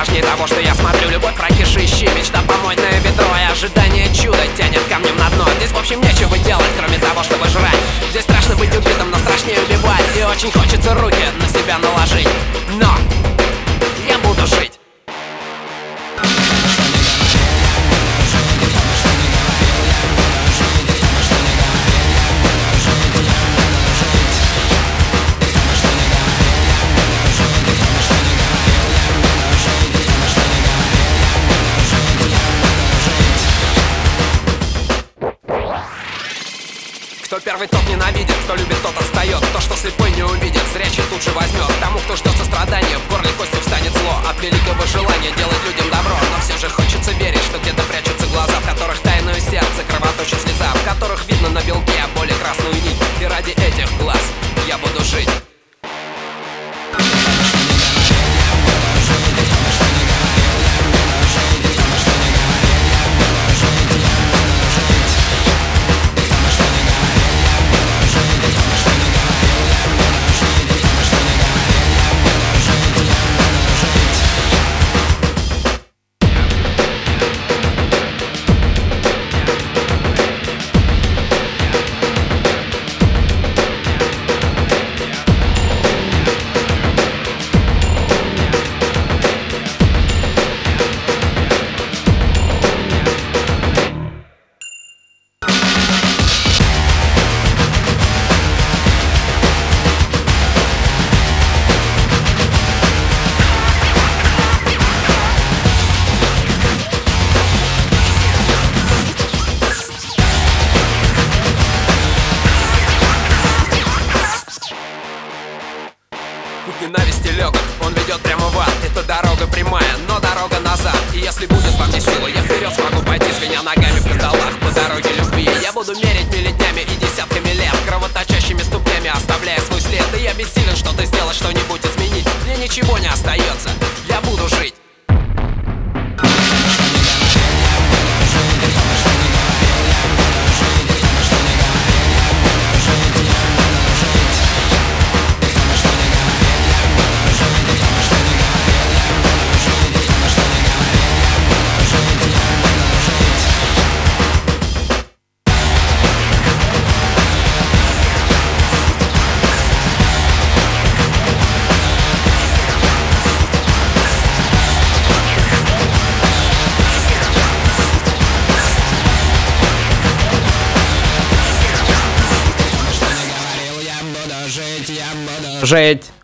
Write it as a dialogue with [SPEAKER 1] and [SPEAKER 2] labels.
[SPEAKER 1] важнее того, что я смотрю. Любовь прокишищи, мечта помочь на ведро, и ожидание чуда тянет камнем на дно. Здесь в общем нечего делать, кроме того, чтобы жрать. Здесь страшно быть убитым, но страшнее убивать. И очень хочется руки на себя наложить, но я буду жить. Кто первый, тот ненавидит, кто любит, тот отстает. То, что слепой не увидит, зрячий тут же возьмет. Тому, кто ждет сострадания, в горле кости встанет зло от великого желания делать людям добро. Но все же хочется верить, что где-то прячутся глаза, в которых тайное сердце кровоточит слеза, в которых видно на белке боли красную нить. И ради этих глаз я буду жить. Путь ненависти легок, он ведет прямо в ад. Это дорога прямая, но дорога назад. И если будет во мне сила, я вперед смогу пойти, звеня ногами в кандалах по дороге любви. Я буду мерить миллетнями и десятками лет, кровоточащими ступнями оставляя свой след. И я бессилен что-то сделать, что-нибудь изменить. Мне ничего не остается, я буду жить.
[SPEAKER 2] Жить.